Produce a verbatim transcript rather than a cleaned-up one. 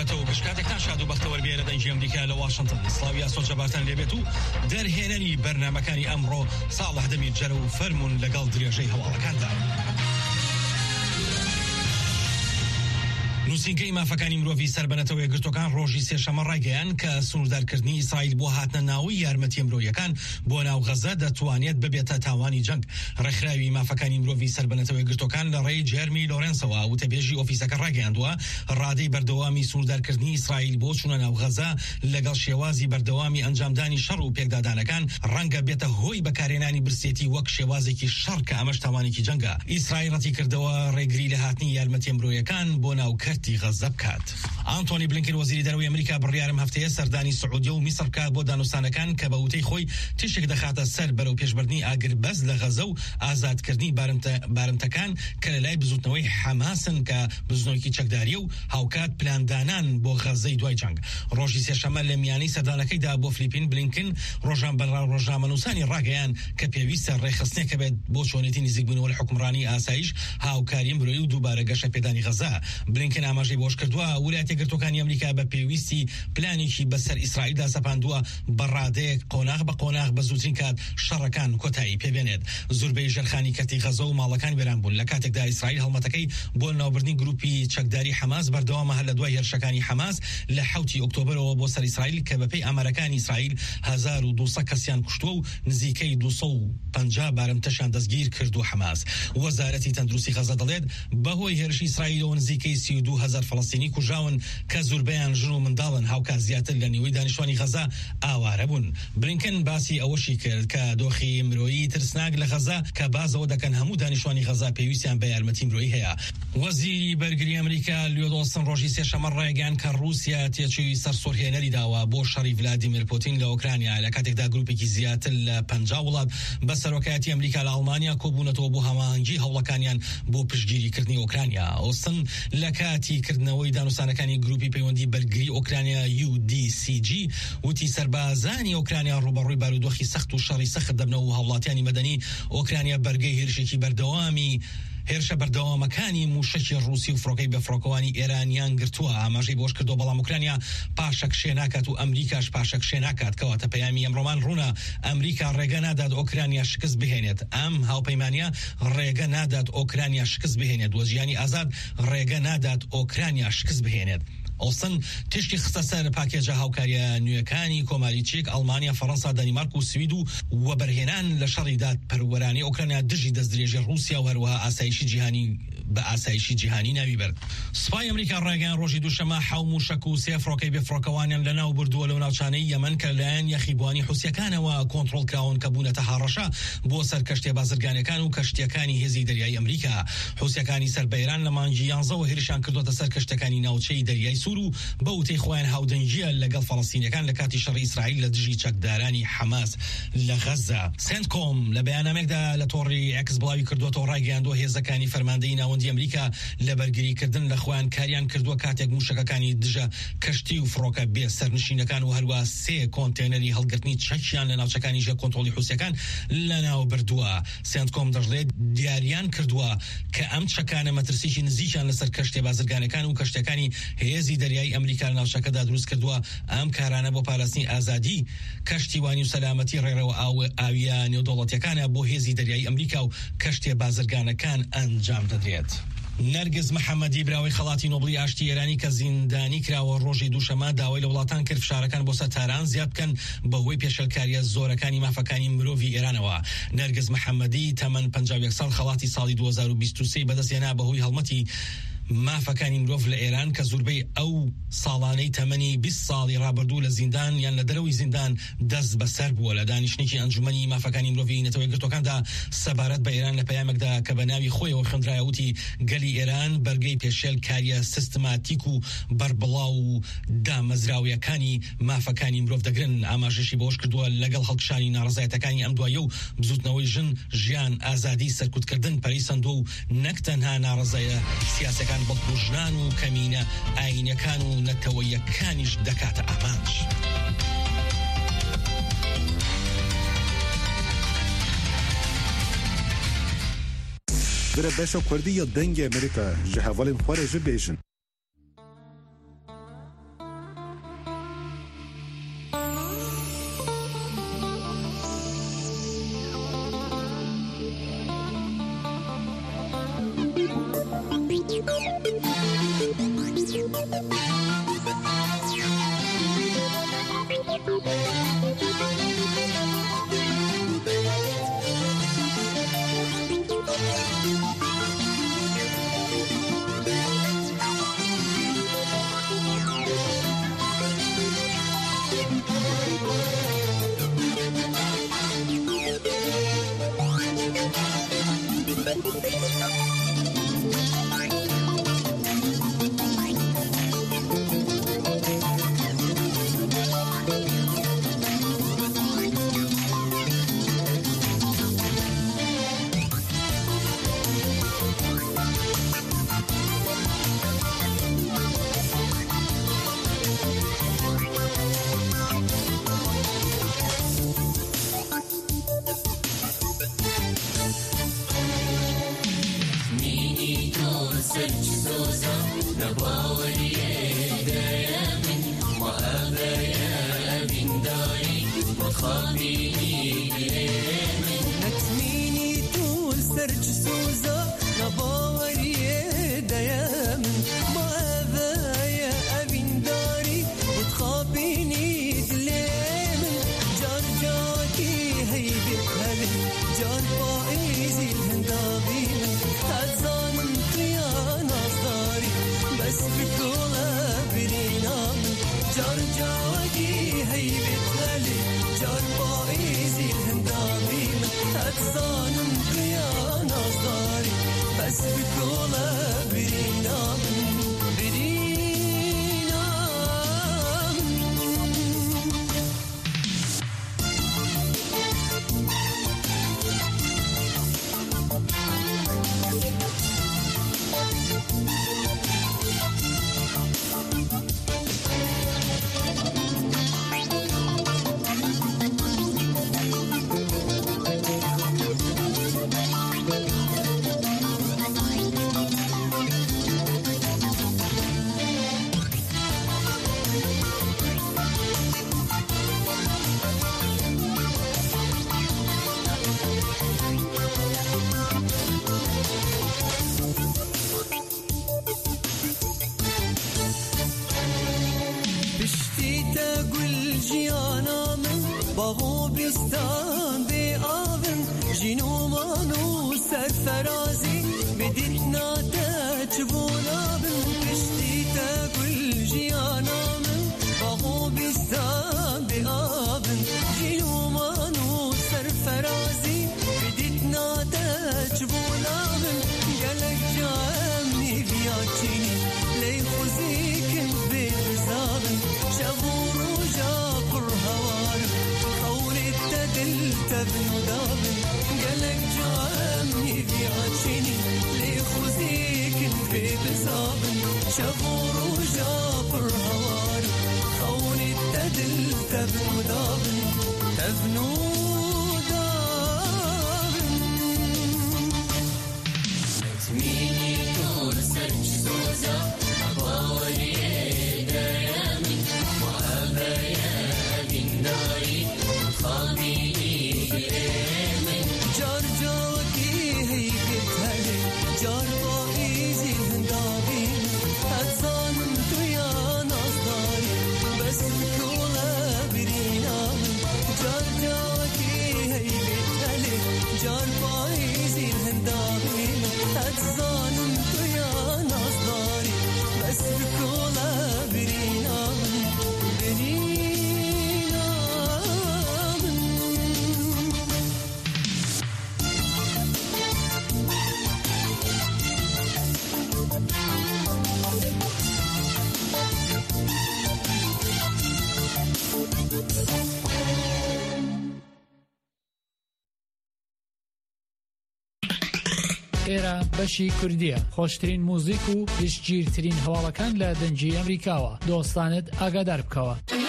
کاتەوە گشتکاتێکتان شاد و بەختەوەر بێرە دەنجی ئەمریکا لە واشنگتن. سڵاوی ئاسۆجەبارتان لێبێت و دەرهێنەری بەرنامەکانی ئەمڕۆ ساڵح دەمیر جەرە و فەرمون لەگەڵ درێژەی هەواڵەکاندا. نووسینگەی مافەکانی مرۆڤی سەربەنەتەوەی یەکگرتوەکان ڕۆژی سێشەمە ڕایگەیان کە سنووردارکردنی ئیسرائیل بۆ هاتنە ناوی یارمەتی مرۆیەکان بۆ ناو غەزە دەتوانێت ببێتە تاوانی جەنگ. ڕێکخراوی مافەکانی مرۆڤی سەربەنەتەوەی یەکگرتوەکان لە ڕێی جێرمی لۆرێنسەوە وتەبێژی ئۆفیسەکە ڕایگەیاندووە ڕادەی بەردەوامی سنووردارکردنی ئیسرائیل بۆ چوونە ناو غەزە لەگەڵ شێوازی بەردەوامی ئەنجامدانی شەڕ و پێکدادانەکان ڕەنگە بێتە هۆی بەکارهێنانی برسێتی وەک شێوازێکی شەڕ کە ئەمەش تاوانێکی جەنگە. ئیسرائیل ڕەتی کردەوە ڕێگری لە هاتنی یارمەتی مرۆیەکان بۆ ناو کەرتی غەزە بکات. ئانتۆنی بلینکن وەزیری دەرەوەی ئەمریکا بڕیارم هەفتەیە سەردانی سعودیە و میسر بکات بۆ دانوستانەکان کە بە وتەی خۆی تشێک دەخاتە سەر بەرەو پێشبردننی ئاگربەز لە غەزە و ئازادکردنی بارمتەکان کە لە لای بزوتنەوەی حەماسن کە بزنەوەیکی چەکداریە و هاوکات پلاندانان بۆ غەزەی دوای جەنگ. ڕۆژی سێشەمە لە میانەی سەردانەکەیدا بۆ فلیپین بلینکن ڕۆژان بەنراو ڕۆژنامەنووسانی ڕاگەیان کە پێویستە ڕێخستنێکە بێت بۆ چۆنێتی نزیکبوونەوە لە حکومڕانی ئاسایش هاوکاری مرۆیی و دووبارە گەشە پێدانی غەزە. بلینکن ئاماژەی بۆش کردووە ویلایەتە یەکگرتوەکانی ئەمریکا بە پێویستی پلانێکی بەسەر ئیسرائیلدا سەپاندووە بە ڕادەیەک قۆناغ بە قۆناغ بە زووترین کات شەڕەکان کۆتایی پێبێنێت. زۆربەی ژەرخانی کەرتی غەزە و ماڵەکان وێران بوون لە کاتێکدا ئیسرائیل هەڵمەتەکەی بۆ ناوبردنی گروپی چەکداری حەماس بەردەوامە هەر لە دوای هێرشەکانی حەماس لە حوتی ئۆکتۆبرەوە بۆ سەر ئیسرائیل کە بەپێی ئامارەکانی ئیسرائیل هەزار و دووسەد کەسیان کوشتووە و نزیکەی دووسەد و پەنجا بارمتەشان دەستگیر کردو حەماس. وەزارەتی تەندروستی غەزە دەڵێت بەهۆی هێرشی ئیسرائیلەوە نزیکەی سی و دوو هەزار فەڵەستینی کوژاون کە زۆربەیان ژن و منداڵن هاوکات زیاتر لە نیوەی دانیشتوانی غەزە ئاوارە بوون. بلینکن باسی ئەوەشی کرد کە دۆخی مرۆیی ترسناک لە غەزە کە بازەوە دەکەن هەموو دانیشتوانی غەزە پێویستیان بە یارمەتی مرۆیی هەیە. وەزیری بەرگری ئەمریکا لیۆد ئۆستن ڕۆژی سێشەمە ڕایگەیاند کە رووسیا تێچووی سەرسوڕهێنەری داوە بۆ شەڕی ڤلادیمیر پوتین لە ئۆکرانیا لە کاتێکدا گروپێکی زیاتر لە پەنجا وڵات بە سەرۆکایەتی ئەمریکا لە ئەڵمانیا کۆبوونەتەوە بۆ هەماهەنگی هەوڵەکانیان بۆ پشتگیریکردنی ئۆکرانیا. ئۆستن لە کاتی کردنەوەی دانوستانەکانی گروپی پەیوەندی بەرگری ئۆکرانیا یو دی سی جی وتی سەربازانی ئۆکرانیا ڕوبەڕووی بارودۆخی سەخت و شەڕی سەخت دەبنەوە و هەوڵاتیانی مەدەنی ئۆکرانیا بەرگەی هێرشێکی بەردەوامی هێرشە بەردەوامەکانی موشەکی ڕووسی و فڕۆکەی بە فڕۆکەوانی ئێرانیان گرتووە. ئاماژەی بۆش کردو بەڵام ئۆکرانیا پاشەک شێ ناکات و ئەمریکاش پاشەک شێ ناکات کەواتە پەیامی ئەمڕۆمان ڕوونە ئەمریکا ڕێگە نادات ئۆکرانیا شکست بهێنێت. ئەم هاوپەیمانیە ڕێگە نادات ئۆکرانیا شکست بهێنێت. وەزیانی ئازاد ڕێگە نادات ئۆکرانیا شکست بهێنێت. ئۆستن تشتی خستە سەر پاکێجە هاوکاریە نوێەکانی کۆماری چێک، ئەڵمانیا، فەڕەنسا، دەنیمارک و سوید و وەبەرهێنان لە شەڕی دادپەروەرانی ئۆکرانیا دژی دەستدرێژی رووسیا و هەروەها ئاسایشی جیهانی بە ئاسایشی جیهانی ناوی برد. سوپای ئەمریکا ڕایگەیاند ڕۆژی دووشەمە حەو موشەک و سێ فڕۆکەی بێفڕۆکەوانیان لەناو بردووە لەو ناوچانەی یەمەن کە لەلایەن یەخیبوانی حوسیەکانەوە کۆنتڕۆڵ کراون کە بوونەتە هاڕەشە بۆ سەر کەشتێ بازرگانەکان و کەشتیەکانی هێزی دەریای ئەمریکا. حوسیەکانی سەر بە ئێران لە مانگی یانزەوە هێرشیان کردوتە سەر کەشتەکانی ناوچەی دەریای سوور و بە وتەی خۆیان هاودەنگیە لەگەڵ فەڵەستینیەکان لە کاتی شەڕی ئیسرائیل لە دژی چەکدارانی حەماس لە غەزە. سنتکۆم لە بەیانامێکدا لە تۆڕی ئەکس بڵاوی کردووەتەوە ڕایگەیاندووە هێزەکانی فەرماندەی ناوەندی ئەمریکا لە بەرگریکردن لە خۆیان کاریان کردووە کاتێک موشەکەکانی دژە کەشتی و فڕۆکە بێ سەرنشینەکان و هەروە سێ کۆنتێنەری هەڵگرتنی چەکیان لە ناوچەکانی ژێر کۆنتڕۆڵی حوسیەکان لەناو بردووە. سنتکۆم دەژڵێت دیاریان کردووە کە ئەم چەکانە مەترسیی نزیکیان لەسەر کەشتێ بازرگانەکان و کەشتەکانی هێزی دەریای ئەمریکا لە ناوچەکەدا دروست کردووە. ئەم کارانە بۆ پاراستنی ئازادی کەشتیوانی و سەلامەتی ڕێڕەوە ئاویە نێودەوڵەتیەکانە بۆ هێزی دەریای ئەمریکا و کەشتێ بازرگانەکان ئەنجام دەدرێت. نەرگز محەممەدی براوی خەڵاتی نۆبڵی ئاشتی ئێرانی کە زیندانی کراوە ڕۆژی دووشەمە داوای لە وڵاتان کرد فشارەکان بۆ سەتاران زیاد بکەن بەهۆی پێشەلکاریە زۆرەکانی مافەکانی مرۆڤی ئێرانەوە. نەرگز محەممەدی تەمەن پەنجا و یەک ساڵ خەڵاتی ساڵی دوو هەزار و بیست و سێ بەدەستێنا بەهۆی هەڵمەتی مافەکانی مرۆڤ لە ئێران کە زۆربەی ئەو ساڵانەی تەمەنی بیست ساڵی ڕابردوو لە زیندان یان لە دەرەوەی زیندان دەست بەسەر بووە. لە دانیشتێکی ئەنجومەنی مافەکانی مرۆڤی نەتەوەی یەکگرتوەکاندا سەبارەت بە ئێران لە پەیامێکدا کە بە ناوی خۆیەوە خوێندرایە وتی گەلی ئێران بەرگەی پێشێل کاریە سیستماتیک و بەربڵاو و دامەزراویەکانی مافەکانی مرۆڤ دەگرن. ئاماژەشی بەوەش کردووە لەگەڵ هەڵکشانی ناڕزایەتەکانی ئەم دوایە و بزوتنەوەی ژن، ژیان، ئازادی، سەرکوتکردن پەریسەندۆ و نەک تەنها ناڕزایە سیاسەکان بەڵکوژنان و کەمینە ئاینەکان و نەتەوەیەکانیش دەکاتە ئامانج. Vire beşa Kurdî ya dengê Amerîka ji hevalên xwe re jî bêjin. ئێرە بەشی کوردیە خۆشترین موزیک و پشتگیرترین هەواڵەکان لە دەنجی ئەمریکاوە دۆستانت ئاگادار بکەوە.